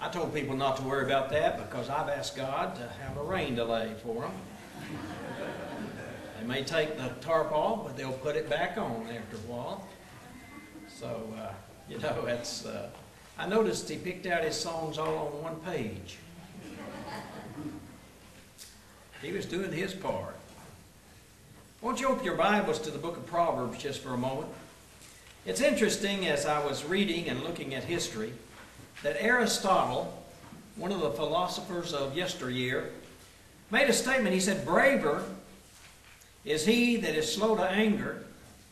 I told people not to worry about that because I've asked God to have a rain delay for them. They may take the tarp off, but they'll put it back on after a while. So, you know, it's... I noticed he picked out his songs all on one page. He was doing his part. Won't you open your Bibles to the book of Proverbs just for a moment? It's interesting, as I was reading and looking at history, that Aristotle, one of the philosophers of yesteryear, made a statement. He said, "Braver is he that is slow to anger,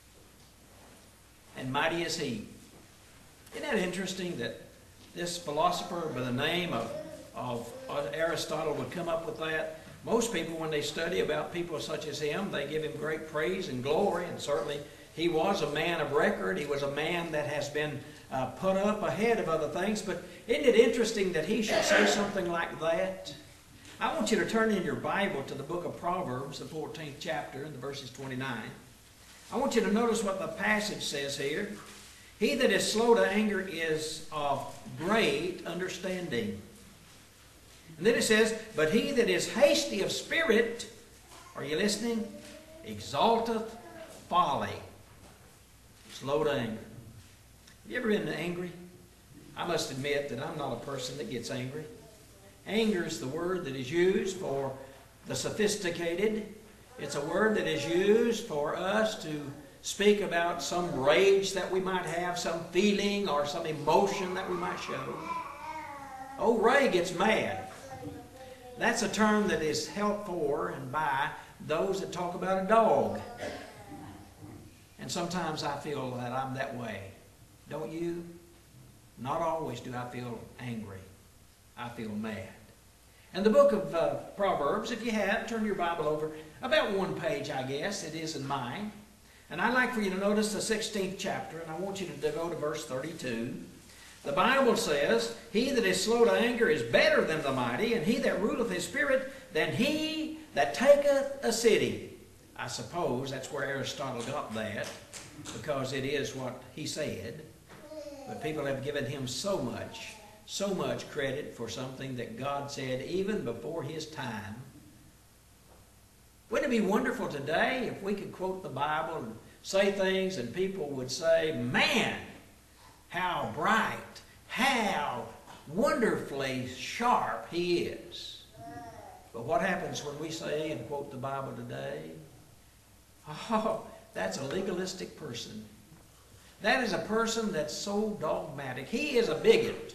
and mighty is he." Isn't that interesting that this philosopher by the name of Aristotle would come up with that? Most people, when they study about people such as him, they give him great praise and glory, and certainly he was a man of record. He was a man that has been put up ahead of other things. But isn't it interesting that he should say something like that? I want you to turn in your Bible to the book of Proverbs, the 14th chapter, and the verses 29. I want you to notice what the passage says here. "He that is slow to anger is of great understanding." And then it says, "But he that is hasty of spirit," are you listening? "exalteth folly." Slow to anger. Have you ever been angry? I must admit that I'm not a person that gets angry. Anger is the word that is used for the sophisticated. It's a word that is used for us to speak about some rage that we might have, some feeling or some emotion that we might show. Old Ray gets mad. That's a term that is held for and by those that talk about a dog. And sometimes I feel that I'm that way. Don't you? Not always do I feel angry. I feel mad. And the book of Proverbs, if you have, turn your Bible over about one page, I guess. It is in mine. And I'd like for you to notice the 16th chapter, and I want you to go to verse 32. The Bible says, "He that is slow to anger is better than the mighty, and he that ruleth his spirit than he that taketh a city." I suppose that's where Aristotle got that, because it is what he said. But people have given him so much credit for something that God said even before his time. Wouldn't it be wonderful today if we could quote the Bible and say things and people would say, "Man, how bright, how wonderfully sharp he is." But what happens when we say and quote the Bible today? Oh, that's a legalistic person. That is a person that's so dogmatic. He is a bigot.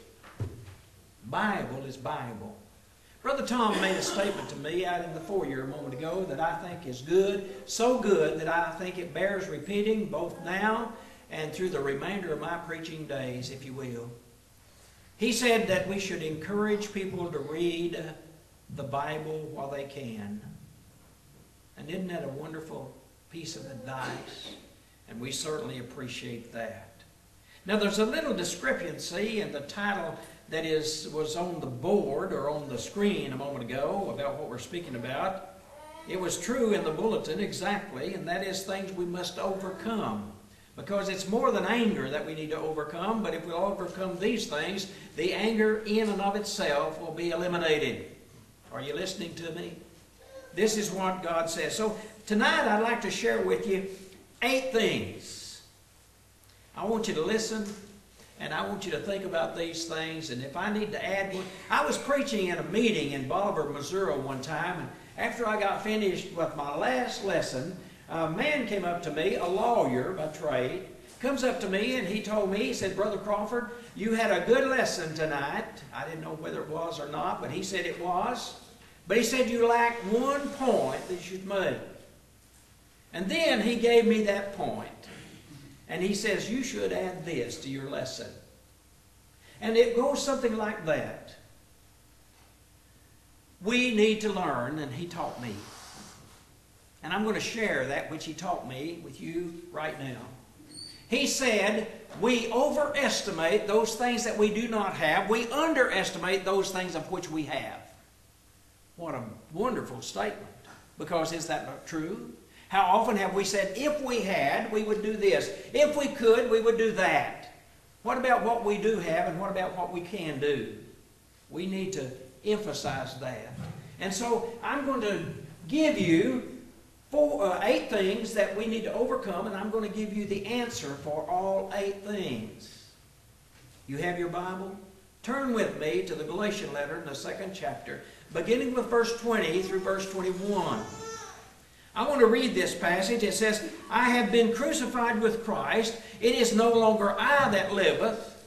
Bible is Bible. Brother Tom made a statement to me out in the foyer a moment ago that I think is good, so good that I think it bears repeating both now and through the remainder of my preaching days, if you will. He said that we should encourage people to read the Bible while they can. And isn't that a wonderful piece of advice? And we certainly appreciate that. Now there's a little discrepancy in the title that was on the board or on the screen a moment ago about what we're speaking about. It was true in the bulletin exactly, and that is things we must overcome. Because it's more than anger that we need to overcome, but if we'll overcome these things, the anger in and of itself will be eliminated. Are you listening to me? This is what God says. So tonight I'd like to share with you 8 things. I want you to listen, and I want you to think about these things, and if I need to add one. I was preaching in a meeting in Bolivar, Missouri one time, and after I got finished with my last lesson, a man came up to me, a lawyer by trade, comes up to me and he told me, he said, "Brother Crawford, you had a good lesson tonight." I didn't know whether it was or not, but he said it was. But he said you lacked one point that you'd made. And then he gave me that point. And he says, "You should add this to your lesson." And it goes something like that. We need to learn, and he taught me. And I'm going to share that which he taught me with you right now. He said, we overestimate those things that we do not have. We underestimate those things of which we have. What a wonderful statement. Because is that not true? How often have we said, if we had, we would do this. If we could, we would do that. What about what we do have and what about what we can do? We need to emphasize that. And so I'm going to give you 8 things that we need to overcome, and I'm going to give you the answer for all 8 things. You have your Bible? Turn with me to the Galatian letter in the 2nd chapter, beginning with verse 20 through verse 21. I want to read this passage. It says, I have been crucified with Christ. It is no longer I that liveth,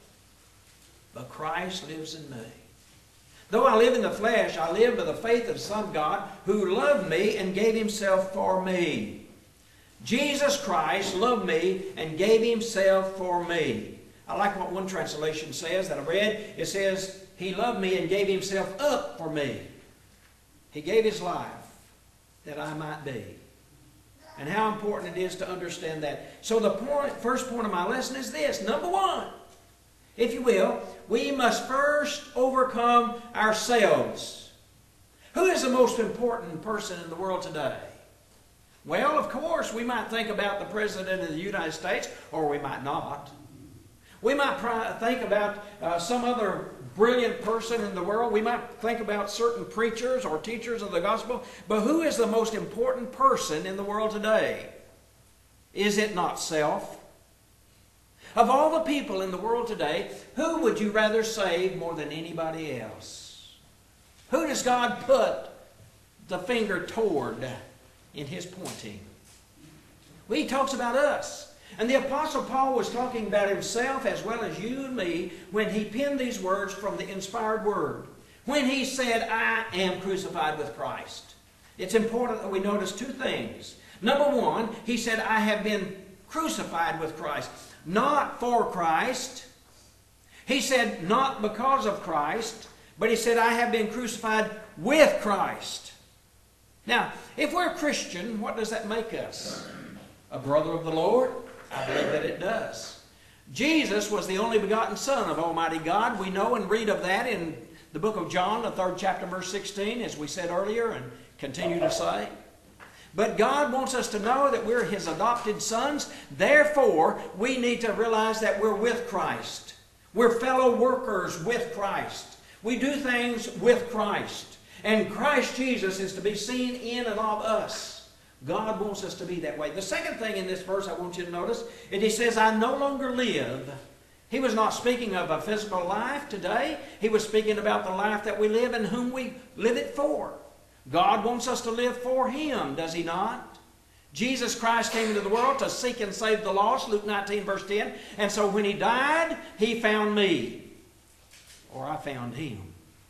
but Christ lives in me. Though I live in the flesh, I live by the faith of the Son of God, who loved me and gave himself for me. Jesus Christ loved me and gave himself for me. I like what one translation says that I read. It says, he loved me and gave himself up for me. He gave his life that I might be. And how important it is to understand that. So the first point of my lesson is this. Number 1, if you will, we must first overcome ourselves. Who is the most important person in the world today? Well, of course, we might think about the President of the United States, or we might not. We might think about some other brilliant person in the world. We might think about certain preachers or teachers of the gospel. But who is the most important person in the world today? Is it not self? Of all the people in the world today, who would you rather save more than anybody else? Who does God put the finger toward in his pointing? Well, he talks about us. And the Apostle Paul was talking about himself as well as you and me when he penned these words from the inspired word. When he said, I am crucified with Christ. It's important that we notice 2 things. Number 1, he said, I have been crucified with Christ. Not for Christ. He said, not because of Christ, but he said, I have been crucified with Christ. Now, if we're a Christian, what does that make us? A brother of the Lord? I believe that it does. Jesus was the only begotten Son of Almighty God. We know and read of that in the book of John, the 3rd chapter, verse 16, as we said earlier and continue to say. But God wants us to know that we're his adopted sons. Therefore, we need to realize that we're with Christ. We're fellow workers with Christ. We do things with Christ. And Christ Jesus is to be seen in and of us. God wants us to be that way. The second thing in this verse I want you to notice is he says, I no longer live. He was not speaking of a physical life today. He was speaking about the life that we live and whom we live it for. God wants us to live for him, does he not? Jesus Christ came into the world to seek and save the lost, Luke 19, verse 10. And so when he died, he found me. Or I found him.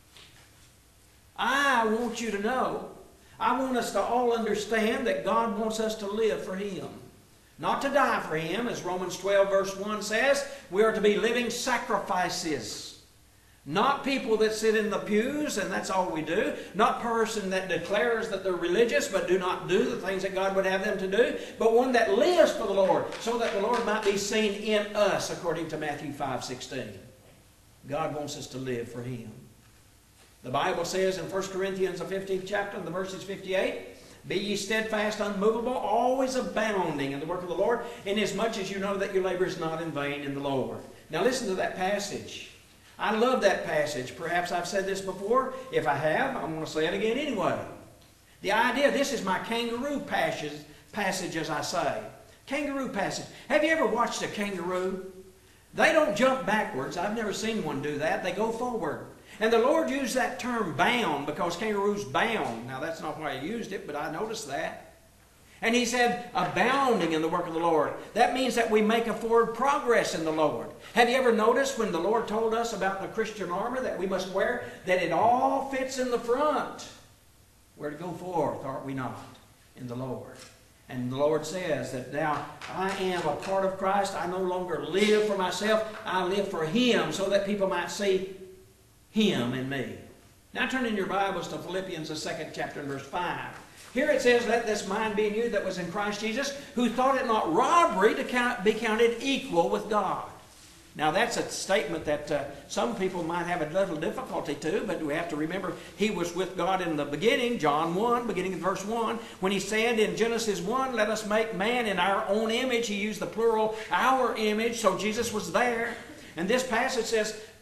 I want you to know, I want us to all understand that God wants us to live for him. Not to die for him, as Romans 12, verse 1 says. We are to be living sacrifices. Not people that sit in the pews and that's all we do. Not person that declares that they're religious but do not do the things that God would have them to do. But one that lives for the Lord so that the Lord might be seen in us, according to Matthew 5:16. God wants us to live for him. The Bible says in 1 Corinthians, the 15th chapter, and the verses 58, be ye steadfast, unmovable, always abounding in the work of the Lord, inasmuch as you know that your labor is not in vain in the Lord. Now listen to that passage. I love that passage. Perhaps I've said this before. If I have, I'm going to say it again anyway. The idea, this is my kangaroo passage, as I say. Kangaroo passage. Have you ever watched a kangaroo? They don't jump backwards. I've never seen one do that. They go forward. And the Lord used that term bound because kangaroos bound. Now that's not why he used it, but I noticed that. And he said, abounding in the work of the Lord. That means that we make a forward progress in the Lord. Have you ever noticed when the Lord told us about the Christian armor that we must wear, that it all fits in the front? We're to go forth, aren't we not, in the Lord? And the Lord says that now I am a part of Christ. I no longer live for myself. I live for him so that people might see him in me. Now turn in your Bibles to Philippians, the 2nd chapter, and verse 5. Here it says, let this mind be in you that was in Christ Jesus, who thought it not robbery to be counted equal with God. Now that's a statement that some people might have a little difficulty to, but we have to remember he was with God in the beginning, John 1, beginning of verse 1, when he said in Genesis 1, let us make man in our own image. He used the plural, our image, so Jesus was there. And this passage says,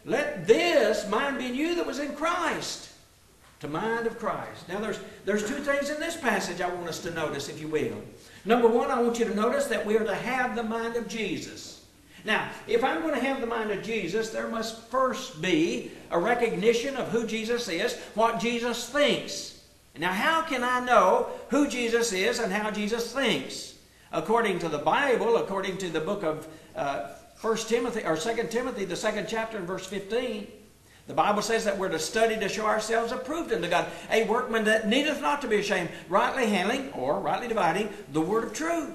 let this mind be in you that was in Christ. To mind of Christ. Now there's two things in this passage I want us to notice, if you will. Number one, I want you to notice that we are to have the mind of Jesus. Now, if I'm going to have the mind of Jesus, there must first be a recognition of who Jesus is, what Jesus thinks. Now, how can I know who Jesus is and how Jesus thinks? According to the Bible, according to the book of 1 Timothy or 2 Timothy, the 2nd chapter and verse 15, the Bible says that we're to study to show ourselves approved unto God, a workman that needeth not to be ashamed, rightly handling or rightly dividing the word of truth.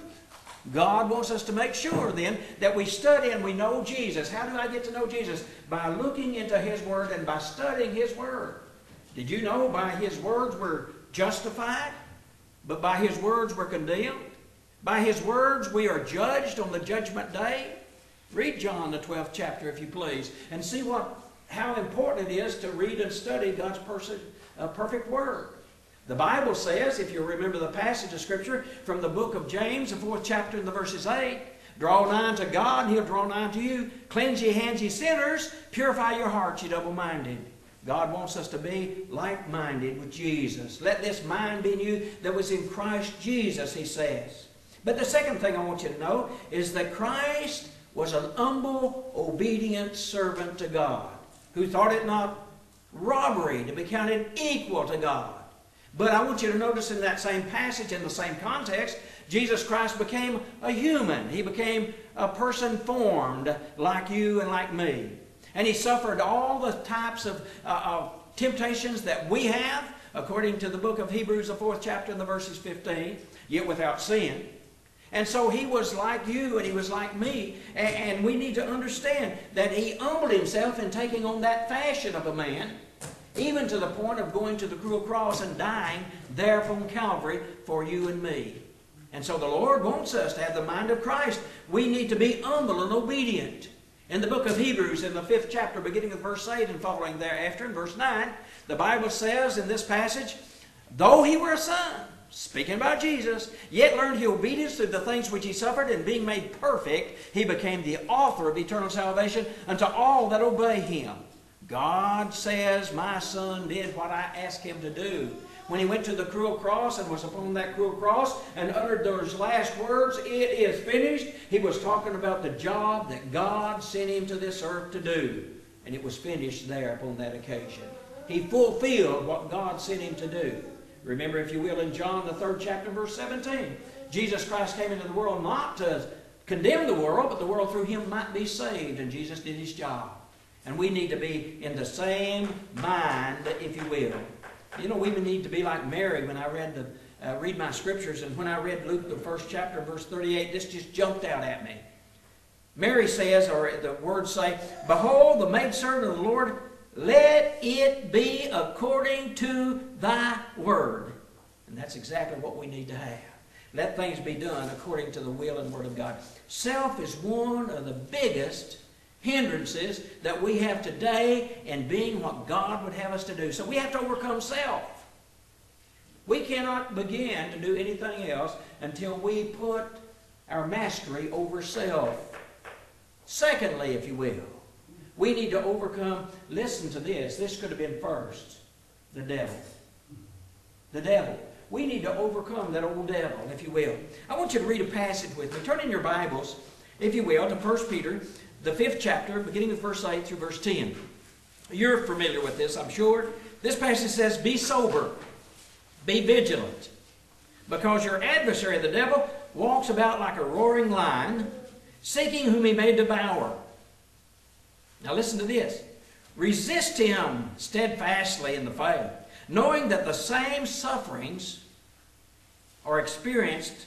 God wants us to make sure then that we study and we know Jesus. How do I get to know Jesus? By looking into His Word and by studying His Word. Did you know by His words we're justified? But by His words we're condemned? By His words we are judged on the judgment day? Read John the 12th chapter if you please and see how important it is to read and study God's perfect Word. The Bible says, if you remember the passage of Scripture from the book of James, the 4th chapter and the verses 8, draw nigh unto God, and He'll draw nigh unto you. Cleanse ye hands, ye sinners. Purify your hearts, ye double-minded. God wants us to be like-minded with Jesus. Let this mind be in you that was in Christ Jesus, He says. But the second thing I want you to know is that Christ was an humble, obedient servant to God, who thought it not robbery to be counted equal to God. But I want you to notice in that same passage, in the same context, Jesus Christ became a human. He became a person formed like you and like me. And He suffered all the types of temptations that we have, according to the book of Hebrews, the 4th chapter and the verses 15, yet without sin. And so He was like you and He was like me. And we need to understand that He humbled Himself in taking on that fashion of a man, even to the point of going to the cruel cross and dying there upon Calvary for you and me. And so the Lord wants us to have the mind of Christ. We need to be humble and obedient. In the book of Hebrews, in the 5th chapter, beginning with verse 8 and following thereafter, in verse 9, the Bible says in this passage, though He were a son, speaking about Jesus, yet learned He obedience through the things which He suffered, and being made perfect, He became the author of eternal salvation unto all that obey Him. God says, my Son did what I asked Him to do. When He went to the cruel cross and was upon that cruel cross and uttered those last words, it is finished, He was talking about the job that God sent Him to this earth to do. And it was finished there upon that occasion. He fulfilled what God sent Him to do. Remember, if you will, in John the 3rd chapter, verse 17, Jesus Christ came into the world not to condemn the world, but the world through Him might be saved. And Jesus did His job. And we need to be in the same mind, if you will. You know, we need to be like Mary when I read my scriptures, and when I read Luke, the 1st chapter, verse 38, this just jumped out at me. Mary says, or the words say, behold, the maidservant of the Lord, let it be according to thy word. And that's exactly what we need to have. Let things be done according to the will and word of God. Self is one of the biggest hindrances that we have today in being what God would have us to do. So we have to overcome self. We cannot begin to do anything else until we put our mastery over self. Secondly, if you will, we need to overcome, listen to this, this could have been first, the devil. The devil. We need to overcome that old devil, if you will. I want you to read a passage with me. Turn in your Bibles, if you will, to 1 Peter, the 5th chapter, beginning with verse 8 through verse 10. You're familiar with this, I'm sure. This passage says, be sober, be vigilant, because your adversary, the devil, walks about like a roaring lion, seeking whom he may devour. Now listen to this. Resist him steadfastly in the faith, knowing that the same sufferings are experienced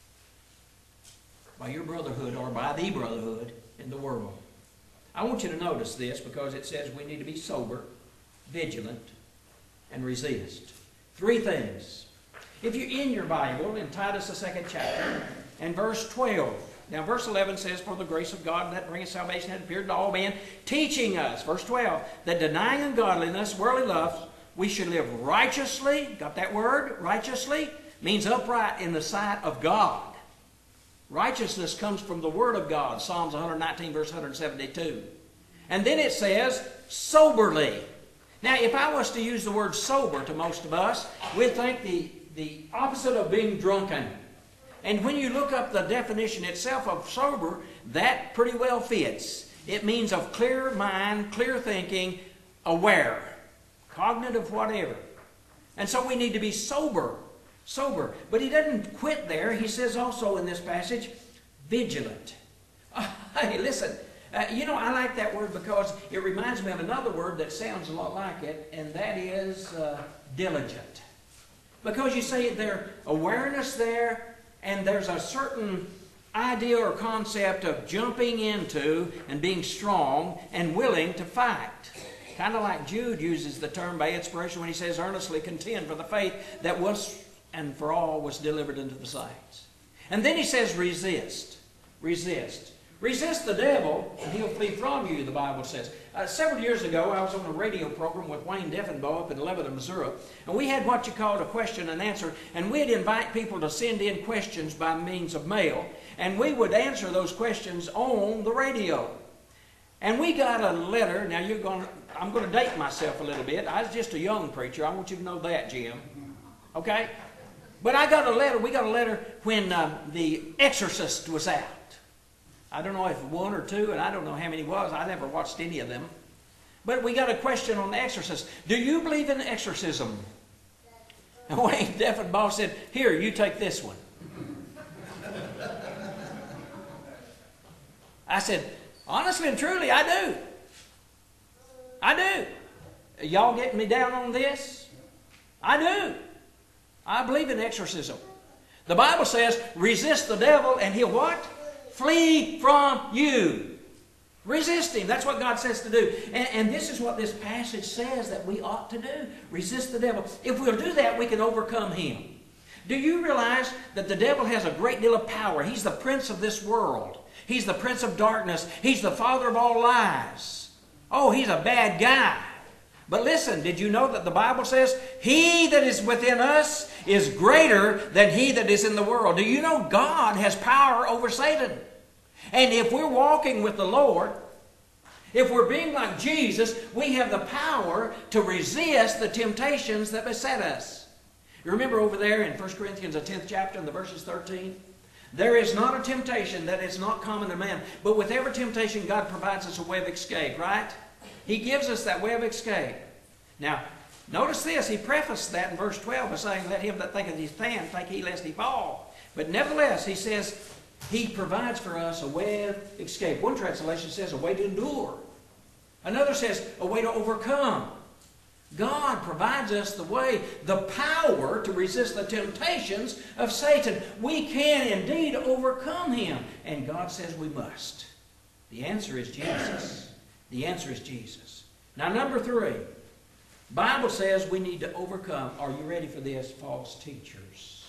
by your brotherhood or by the brotherhood in the world. I want you to notice this because it says we need to be sober, vigilant, and resist. 3 things. If you're in your Bible, in Titus the 2nd chapter, and verse 12. Now verse 11 says, for the grace of God that bringeth salvation hath appeared to all men, teaching us, verse 12, that denying ungodliness, worldly lust, we should live righteously. Got that word? Righteously means upright in the sight of God. Righteousness comes from the Word of God, Psalms 119, verse 172. And then it says, soberly. Now, if I was to use the word sober to most of us, we'd think the opposite of being drunken. And when you look up the definition itself of sober, that pretty well fits. It means of clear mind, clear thinking, aware, cognitive, whatever. And so we need to be sober. Sober. But he doesn't quit there. He says also in this passage, vigilant. Hey, listen. I like that word because it reminds me of another word that sounds a lot like it, and that is diligent. Because you see there's awareness there, and there's a certain idea or concept of jumping into and being strong and willing to fight. Kind of like Jude uses the term by inspiration when he says, earnestly contend for the faith that was and for all was delivered unto the saints. And then he says, resist. Resist. Resist the devil, and he'll flee from you, the Bible says. Several years ago, I was on a radio program with Wayne Deffenbaugh up in Lebanon, Missouri, and we had what you called a question and answer, and we'd invite people to send in questions by means of mail, and we would answer those questions on the radio. And we got a letter. Now, I'm going to date myself a little bit. I was just a young preacher. I want you to know that, Jim. Okay? But we got a letter when The Exorcist was out. I don't know if one or two, and I don't know how many it was. I never watched any of them. But we got a question on The Exorcist. Do you believe in exorcism? And Wayne Deffenbaugh said, here, you take this one. I said, honestly and truly, I do. I do. Y'all getting me down on this? I do. I believe in exorcism. The Bible says, resist the devil and he'll what? Flee from you. Resist him. That's what God says to do. And this is what this passage says that we ought to do. Resist the devil. If we'll do that, we can overcome him. Do you realize that the devil has a great deal of power? He's the prince of this world. He's the prince of darkness. He's the father of all lies. Oh, he's a bad guy. But listen, did you know that the Bible says, he that is within us is greater than he that is in the world? Do you know God has power over Satan? And if we're walking with the Lord, if we're being like Jesus, we have the power to resist the temptations that beset us. You remember over there in 1 Corinthians, the 10th chapter, and the verses 13? There is not a temptation that is not common to man. But with every temptation, God provides us a way of escape, right? He gives us that way of escape. Now, notice this. He prefaced that in verse 12 by saying, let him that thinketh he stand think he lest he fall. But nevertheless, he says, he provides for us a way of escape. One translation says a way to endure. Another says a way to overcome. God provides us the way, the power to resist the temptations of Satan. We can indeed overcome him. And God says we must. The answer is Jesus. The answer is Jesus. Now, number 3. Bible says we need to overcome, are you ready for this, false teachers.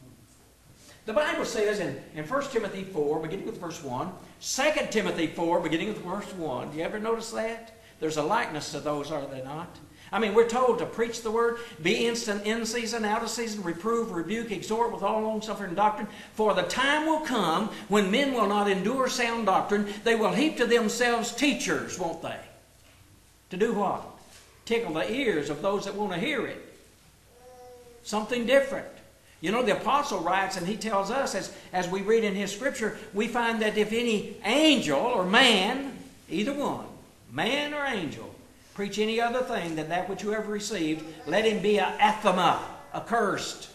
The Bible says in 1 Timothy 4, beginning with verse 1, 2 Timothy 4, beginning with verse 1, do you ever notice that? There's a likeness to those, are there not? I mean, we're told to preach the word, be instant in season, out of season, reprove, rebuke, exhort with all long-suffering doctrine. For the time will come when men will not endure sound doctrine. They will heap to themselves teachers, won't they? To do what? Tickle the ears of those that want to hear it. Something different. You know, the apostle writes, and he tells us, as we read in his scripture, we find that if any angel or man, either one, man or angel, preach any other thing than that which you have received, let him be anathema, accursed.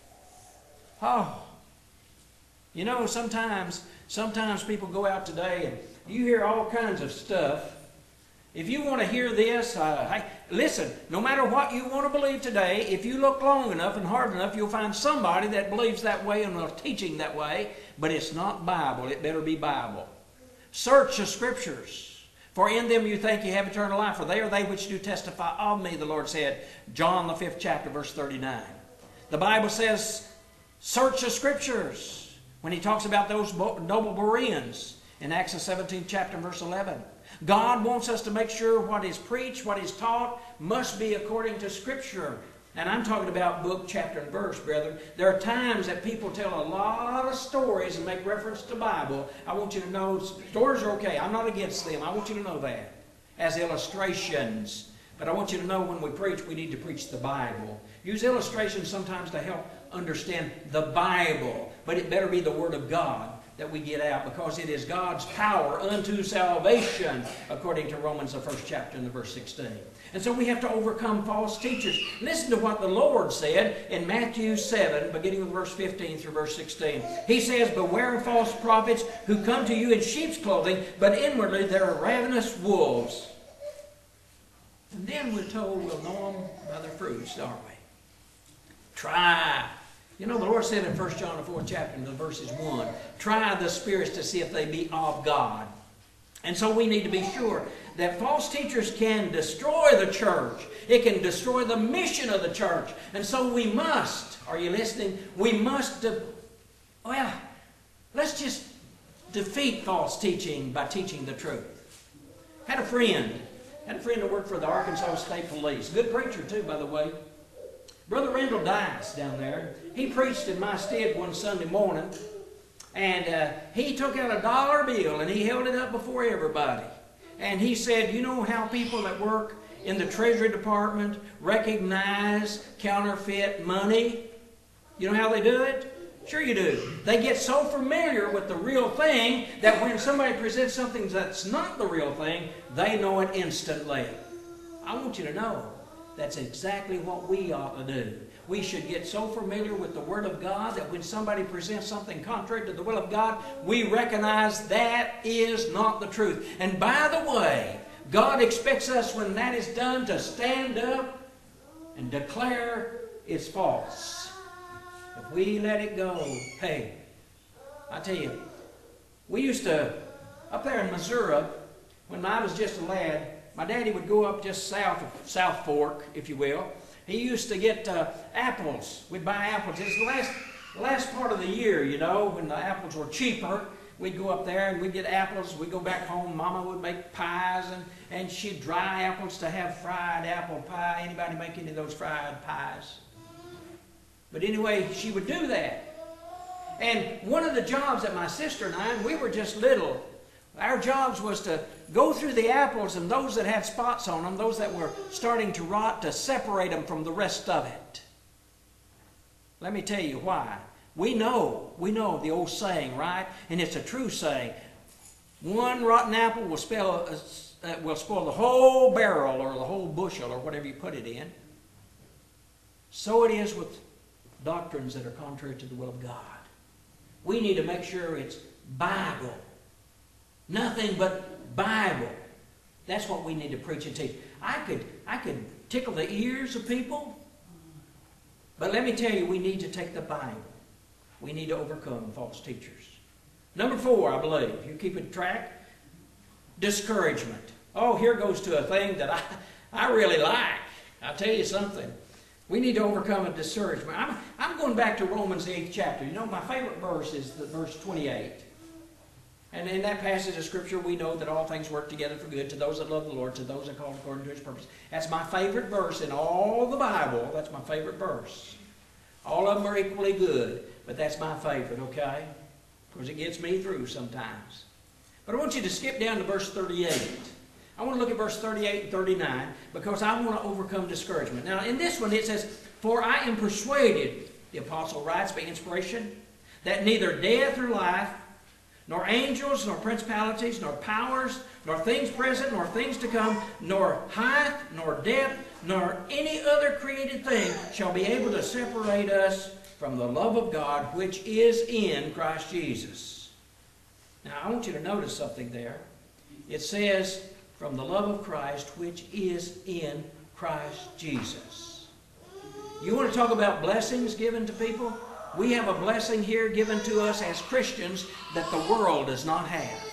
Oh, you know, sometimes people go out today and you hear all kinds of stuff. If you want to hear this, hey, listen, no matter what you want to believe today, if you look long enough and hard enough, you'll find somebody that believes that way and is teaching that way, but it's not Bible. It better be Bible. Search the Scriptures. For in them you think you have eternal life, for they are they which do testify of me, the Lord said. John the 5th chapter, verse 39. The Bible says, search the Scriptures. When he talks about those noble Bereans in Acts the 17th chapter, verse 11. God wants us to make sure what is preached, what is taught, must be according to Scripture. And I'm talking about book, chapter, and verse, brethren. There are times that people tell a lot of stories and make reference to the Bible. I want you to know stories are okay. I'm not against them. I want you to know that. as illustrations. But I want you to know when we preach, we need to preach the Bible. Use illustrations sometimes to help understand the Bible. But it better be the Word of God that we get out, because it is God's power unto salvation, according to Romans, the 1st chapter and the verse 16. And so we have to overcome false teachers. Listen to what the Lord said in Matthew 7, beginning with verse 15 through verse 16. He says, "Beware of false prophets who come to you in sheep's clothing, but inwardly they are ravenous wolves." And then we're told we'll know them by their fruits, aren't we? Try. You know, the Lord said in 1 John, the 4th chapter, in the verses 1, try the spirits to see if they be of God. And so we need to be sure that false teachers can destroy the church. It can destroy the mission of the church. And so we must, are you listening? We must, let's just defeat false teaching by teaching the truth. Had a friend that worked for the Arkansas State Police. Good preacher too, by the way. Brother Randall Dice down there, he preached in my stead one Sunday morning, and he took out a dollar bill and he held it up before everybody. And he said, you know how people that work in the Treasury Department recognize counterfeit money? You know how they do it? Sure you do. They get so familiar with the real thing that when somebody presents something that's not the real thing, they know it instantly. I want you to know that's exactly what we ought to do. We should get so familiar with the Word of God that when somebody presents something contrary to the will of God, we recognize that is not the truth. And by the way, God expects us, when that is done, to stand up and declare it's false. If we let it go, hey, I tell you, we used to, up there in Missouri, when I was just a lad, my daddy would go up just south of South Fork, if you will. He used to get apples. We'd buy apples. It's the last part of the year, you know, when the apples were cheaper. We'd go up there and we'd get apples. We'd go back home. Mama would make pies, and she'd dry apples to have fried apple pie. Anybody make any of those fried pies? But anyway, she would do that. And one of the jobs that my sister and I, we were just little, our jobs was to go through the apples, and those that had spots on them, those that were starting to rot, to separate them from the rest of it. Let me tell you why. We know the old saying, right? And it's a true saying. One rotten apple will spoil the whole barrel or the whole bushel or whatever you put it in. So it is with doctrines that are contrary to the will of God. We need to make sure it's Bible. Nothing but Bible. That's what we need to preach and teach. I could tickle the ears of people, but let me tell you, we need to take the Bible. We need to overcome false teachers. Number 4, I believe, you keep it track, discouragement. Oh, here goes to a thing that I really like. I'll tell you something. We need to overcome a discouragement. I'm going back to Romans, the 8th chapter. You know, my favorite verse is the verse 28. And in that passage of Scripture, we know that all things work together for good to those that love the Lord, to those that are called according to His purpose. That's my favorite verse in all the Bible. That's my favorite verse. All of them are equally good, but that's my favorite, okay? Because it gets me through sometimes. But I want you to skip down to verse 38. I want to look at verse 38 and 39 because I want to overcome discouragement. Now, in this one, it says, "For I am persuaded," the apostle writes by inspiration, "that neither death or life, nor angels, nor principalities, nor powers, nor things present, nor things to come, nor height, nor depth, nor any other created thing shall be able to separate us from the love of God which is in Christ Jesus." Now, I want you to notice something there. It says, "from the love of Christ which is in Christ Jesus." You want to talk about blessings given to people? We have a blessing here given to us as Christians that the world does not have.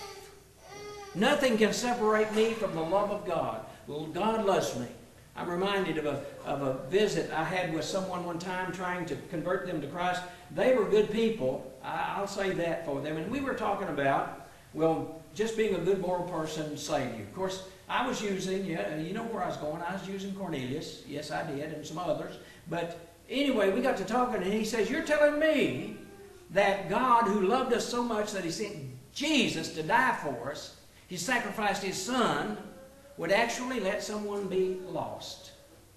Nothing can separate me from the love of God. God loves me. I'm reminded of a visit I had with someone one time trying to convert them to Christ. They were good people. I'll say that for them. And we were talking about, well, just being a good moral person saved you. Of course, I was using, you know where I was going. I was using Cornelius. Yes, I did, and some others. But anyway, we got to talking, and he says, "You're telling me that God, who loved us so much that He sent Jesus to die for us, He sacrificed His Son would actually let someone be lost.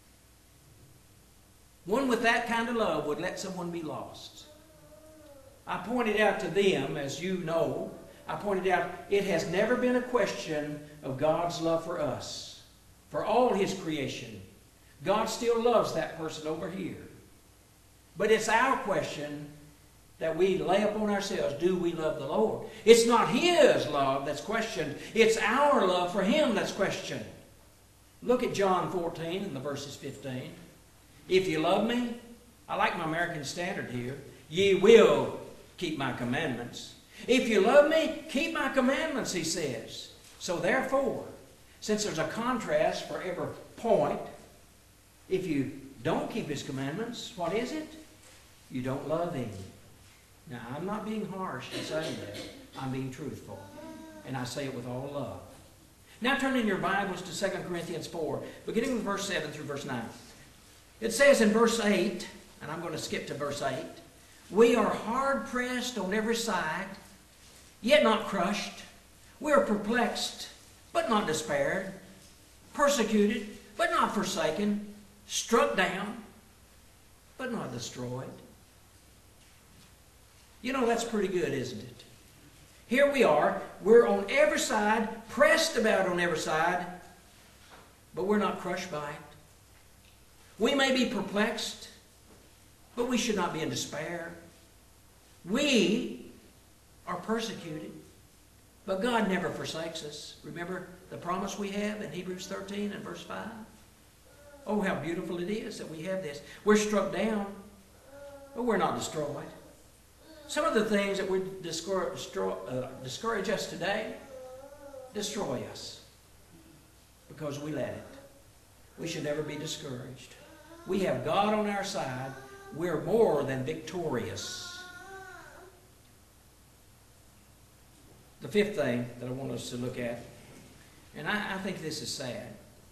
One with that kind of love would let someone be lost. I pointed out to them, as you know, I pointed out it has never been a question of God's love for us, for all His creation. God still loves that person over here. But it's our question that we lay upon ourselves. Do we love the Lord? It's not His love that's questioned. It's our love for Him that's questioned. Look at John 14 and the verses 15. If you love me, I like my American Standard here, ye will keep my commandments. If you love me, keep my commandments, He says. So therefore, since there's a contrast for every point, if you don't keep His commandments, what is it? You don't love Him. Now, I'm not being harsh in saying that. I'm being truthful. And I say it with all love. Now turn in your Bibles to 2 Corinthians 4, beginning with verse 7 through verse 9. It says in verse 8, and I'm going to skip to verse 8, we are hard pressed on every side, yet not crushed. We are perplexed, but not despaired. Persecuted, but not forsaken. Struck down, but not destroyed. You know, that's pretty good, isn't it? Here we are. We're on every side, pressed about on every side, but we're not crushed by it. We may be perplexed, but we should not be in despair. We are persecuted, but God never forsakes us. Remember the promise we have in Hebrews 13 and verse 5? Oh, how beautiful it is that we have this. We're struck down, but we're not destroyed. Some of the things that would discourage us today destroy us because we let it. We should never be discouraged. We have God on our side. We're more than victorious. The fifth thing that I want us to look at, and I think this is sad.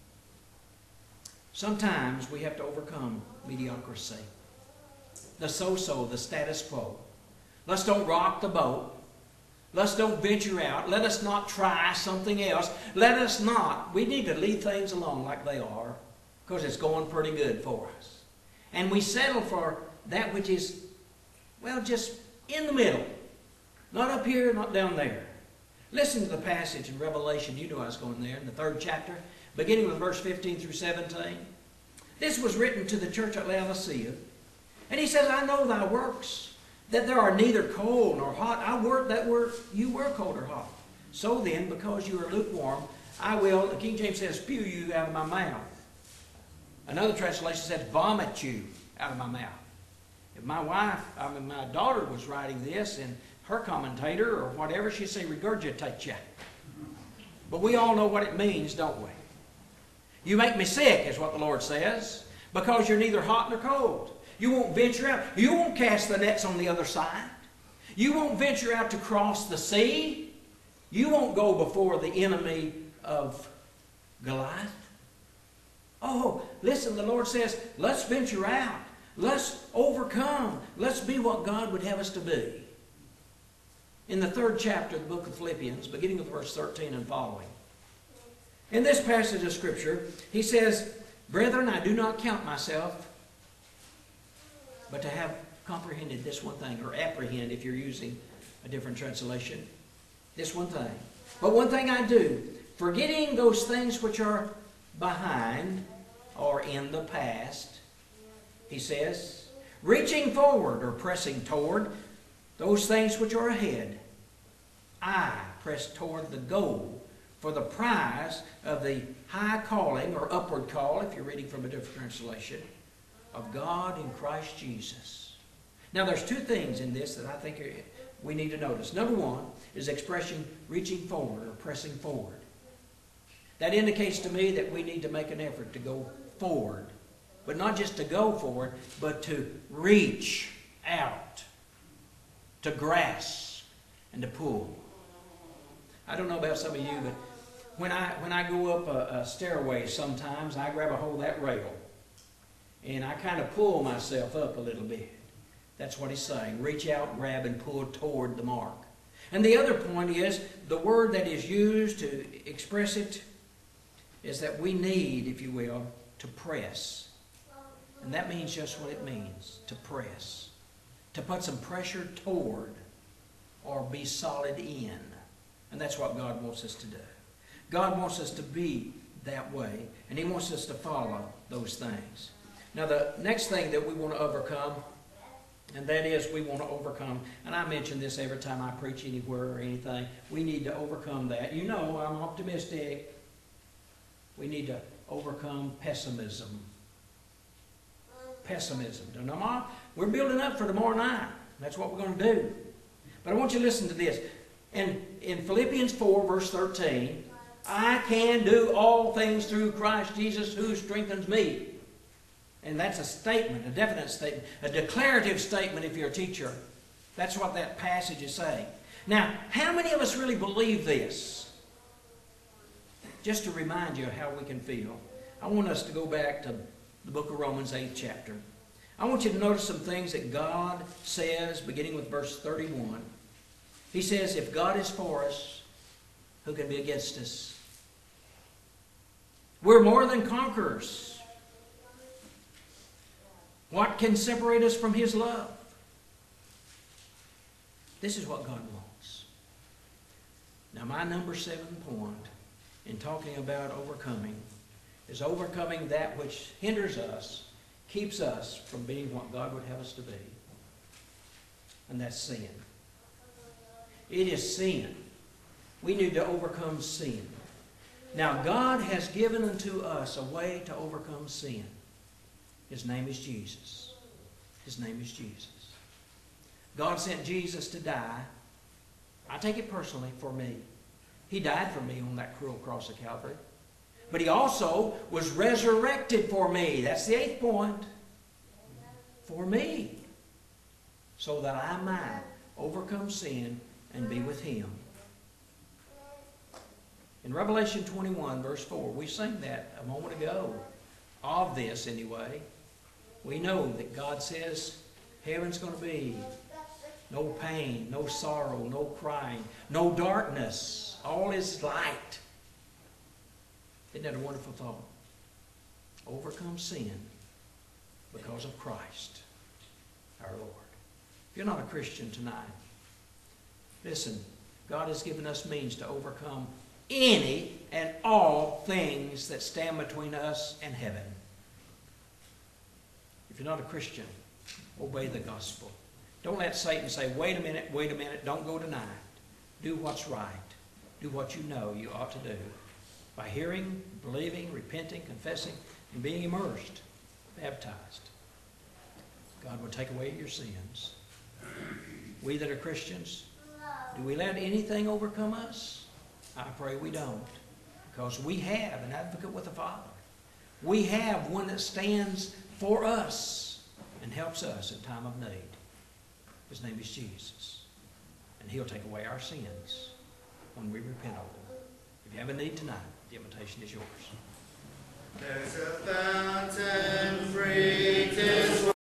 Sometimes we have to overcome mediocrity. The so-so, the status quo. Let's don't rock the boat. Let's don't venture out. Let us not try something else. Let us not. We need to leave things alone like they are because it's going pretty good for us. And we settle for that which is, well, just in the middle. Not up here, not down there. Listen to the passage in Revelation. You know I was going there in the 3rd chapter, beginning with verse 15 through 17. This was written to the church at Laodicea. And he says, I know thy works, that there are neither cold nor hot. You were cold or hot. So then, because you are lukewarm, I will, the King James says, spew you out of my mouth. Another translation says, vomit you out of my mouth. If my daughter was writing this, and her commentator or whatever, she'd say, regurgitate you. But we all know what it means, don't we? You make me sick, is what the Lord says, because you're neither hot nor cold. You won't venture out. You won't cast the nets on the other side. You won't venture out to cross the sea. You won't go before the enemy of Goliath. Oh, listen, the Lord says, let's venture out. Let's overcome. Let's be what God would have us to be. In the 3rd chapter of the book of Philippians, beginning with verse 13 and following. In this passage of Scripture, he says, brethren, I do not count myself, but to have comprehended this one thing, or apprehend if you're using a different translation. This one thing. But one thing I do, forgetting those things which are behind or in the past, he says, reaching forward or pressing toward those things which are ahead, I press toward the goal for the prize of the high calling or upward call, if you're reading from a different translation, of God in Christ Jesus. Now there's two things in this that I think we need to notice. Number one is expression reaching forward or pressing forward. That indicates to me that we need to make an effort to go forward. But not just to go forward, but to reach out, to grasp, and to pull. I don't know about some of you, but when I go up a stairway sometimes, I grab a hold of that rail. And I kind of pull myself up a little bit. That's what he's saying. Reach out, grab, and pull toward the mark. And the other point is the word that is used to express it is that we need, if you will, to press. And that means just what it means, to press. To put some pressure toward or be solid in. And that's what God wants us to do. God wants us to be that way, and He wants us to follow those things. Now the next thing that we want to overcome, and that is we want to overcome, and I mention this every time I preach anywhere or anything, we need to overcome that. You know, I'm optimistic. We need to overcome pessimism. Pessimism. We're building up for tomorrow night. That's what we're going to do. But I want you to listen to this. In Philippians 4, verse 13, I can do all things through Christ Jesus who strengthens me. And that's a statement, a definite statement, a declarative statement if you're a teacher. That's what that passage is saying. Now, how many of us really believe this? Just to remind you of how we can feel, I want us to go back to the book of Romans, 8th chapter. I want you to notice some things that God says, beginning with verse 31. He says, if God is for us, who can be against us? We're more than conquerors. What can separate us from His love? This is what God wants. Now, my number 7 point in talking about overcoming is overcoming that which hinders us, keeps us from being what God would have us to be. And that's sin. It is sin. We need to overcome sin. Now, God has given unto us a way to overcome sin. His name is Jesus. His name is Jesus. God sent Jesus to die. I take it personally for me. He died for me on that cruel cross of Calvary. But He also was resurrected for me. That's the 8th point. For me. So that I might overcome sin and be with Him. In Revelation 21, verse 4, we sang that a moment ago. Of this, anyway. We know that God says heaven's going to be no pain, no sorrow, no crying, no darkness. All is light. Isn't that a wonderful thought? Overcome sin because of Christ, our Lord. If you're not a Christian tonight, listen, God has given us means to overcome any and all things that stand between us and heaven. If you're not a Christian, obey the gospel. Don't let Satan say, wait a minute, don't go tonight. Do what's right. Do what you know you ought to do. By hearing, believing, repenting, confessing, and being immersed, baptized. God will take away your sins. We that are Christians, do we let anything overcome us? I pray we don't. Because we have an advocate with the Father. We have one that stands for us and helps us in time of need. His name is Jesus. And He'll take away our sins when we repent of them. If you have a need tonight, the invitation is yours. There's a fountain free to